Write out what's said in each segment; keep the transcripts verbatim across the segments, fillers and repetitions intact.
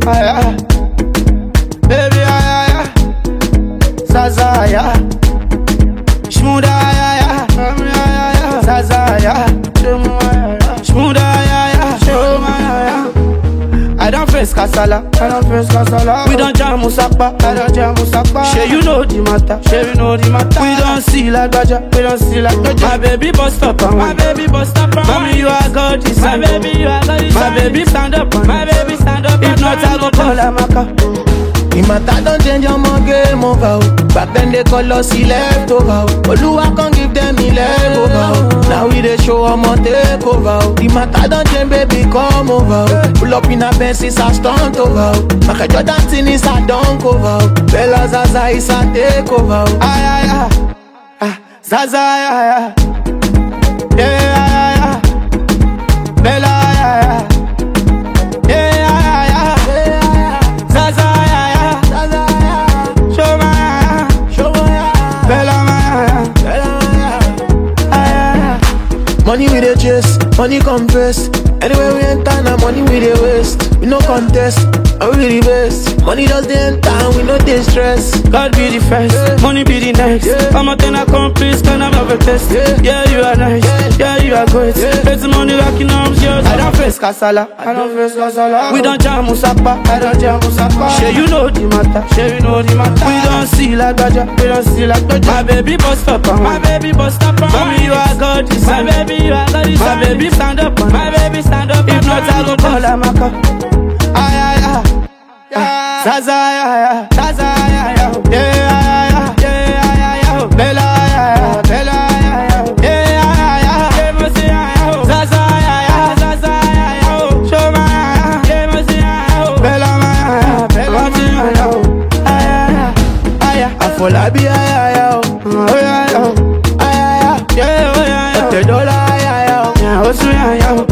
aya. Baby, aya, Zaza, ya. Shmuda, aya, Zaza, ya. Shmuda, aya, aya. I don't face Kasala, I don't face Kasala. We don't jam Musapa, I don't jam Musapa. Sure you know the matter, sure you know the matter. We don't see like Baja, we don't see like Baja. My baby bust up on my baby bust up on mommy, you are God, this my baby, you are God, this my baby stand up on my baby stand up. If not, I go call Amaka. The matter don't change on my game over. Back then they call us he left over. Oluwa can't give them he left over. Now we they show them on take over. The matter don't change, baby, come over. Pull up in a Benz, it's a stunt over. Maka Jordan thing is a dunk over. Bella Zaza is a take over. Ay, ay, ay, ay, Zaza, ay, ay, yeah, ay, ay, Bella, ay, ay. Money we dey chase, money come first. Anywhere we enter, now money we dey waste. We no contest, and we the best. Money just dey enter, and we no dey stress. God be the first, yeah. Money be the next. Yeah. I'm a ten accomplice, can I have a test? Yeah, yeah you are nice, yeah, yeah you are great. Yeah. It's money rocking arms, yours. I don't face Kasala, I don't face Kasala. We don't jam Musapa, I don't jam Musapa. Sure you know the matter, sure you know the matter. We don't see like Baja, we don't see like Baja. My baby bust up on my baby bust up on mommy, you are God, this my baby, you are God, this my baby stand up on my baby stand up. If not, I go call Amaka. Ay, ay, ay, ay. Zaza, ay, ay, Zaza, ay, ay, yeah, ay, ay, yeah, ay, ay, Bella, ay, ay, Bella, ay, ay, yeah, ay, ay, yeah, Mosi, ay, Zaza, ay, ay, Zaza, ay, ay, Shoma, yeah, Mosi, ay, Bella, ay, Bella, ay, ay, ay, ay, Afolabi, ay, ay, oh, ay, ay, ay, yeah, oh, yeah, the dollar, ay, ay, yeah, Osu, ay, ay.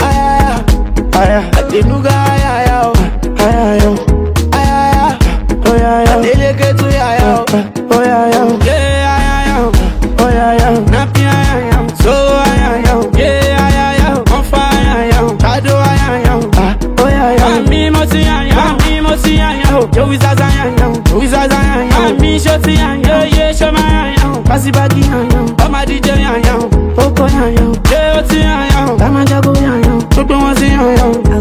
Adenuga ya ya o, ay ay ay oh ya ya, Adeleke tu ya ya o, oh ya ya, yeah ay ay oh ya ya, Napi ay ay, so ay ay, yeah ay ay, on fire ay ay, Kado ay ay, oh ya ya, Ami Mosi ay ay, Ami Mosi ay ay, Joey Zaza ay ay, Joey Zaza ay ay, Ami Shoti ay ay, yeah Shoma ay ay, Kasibagi ay ay, Oma D J ay ay, Oko ay ay, yeah Oti ay ay, Tamajago ay ay, Gbogbo wọn sí ay ay.